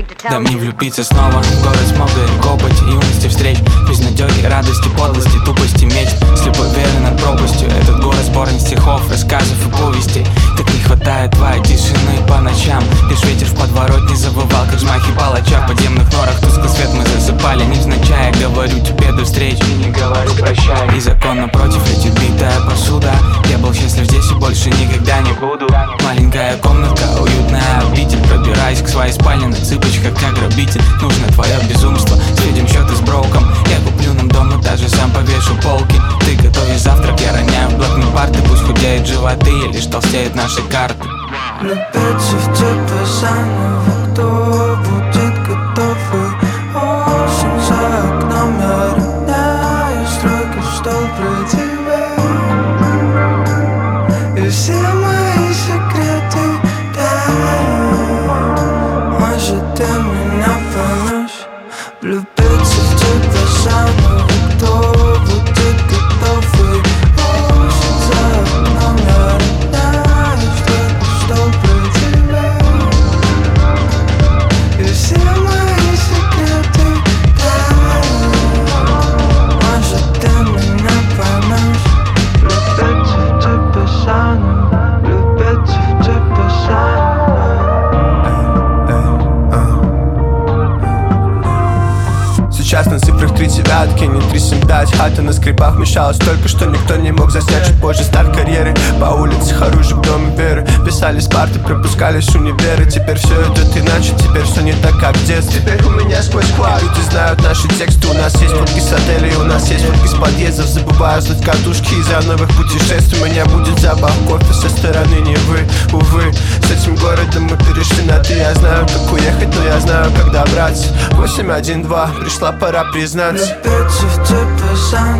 Да мне влюбиться снова в город смога и копоть, юности встреч, безнадёги, радости, подлости, тупости, мечт, слепой веры над пропастью. Этот город спорных стихов, рассказов и повестей. Так не хватает твоей тишины по ночам. Лишь ветер в подворотне забывал, как взмахи палача. В подземных норах тусклый свет мы засыпали, невзначай. Говорю тебе до встречи, не говорю прощай. И закон напротив летит битая посуда. Я был счастлив здесь и больше никогда не буду. Маленькая комнатка, уютная обитель. Пробираюсь к своей спальне на цыпочках, как грабитель. Нужно твое безумство, сведем счеты с броком. Я куплю нам дом, но даже сам повешу полки. Ты готовишь завтрак, я роняю в блокнот парты. Пусть худеют животы и лишь толстеют наши карты. Влюбиться в тебя заново, кто будет готовый? Осень за окном, я роняю строки, что про тебя. И все мои секреты тают. Может, ты меня поймешь. Влюбиться в тебя заново, кто будет готовый? Осень за окном, я роняю строки, что про тебя. И все мои секреты тают. Может, ты меня поймешь. Влюбиться в тебя заново, влюбиться в тебя заново. Сейчас на цифрах 3 девятки, не 375. Хата на скрипах мешалась только, что никто не мог заснять. Чуть позже старт карьеры, по улице оружие в доме веры. Писали спарты, пропускались универы. Теперь все идет иначе, теперь все не так, как в детстве. Теперь у меня сквозь хват, люди знают наши тексты. У нас есть фотки с отелей, у нас есть фотки с подъездов. Забываю сдать катушки из-за новых путешествий. У меня будет запах кофе со стороны Невы. Увы, с этим городом мы перешли на ты. Я знаю, как уехать, но я знаю, как добраться. 812, пришла пора признаться. Влюбиться в тебя заново.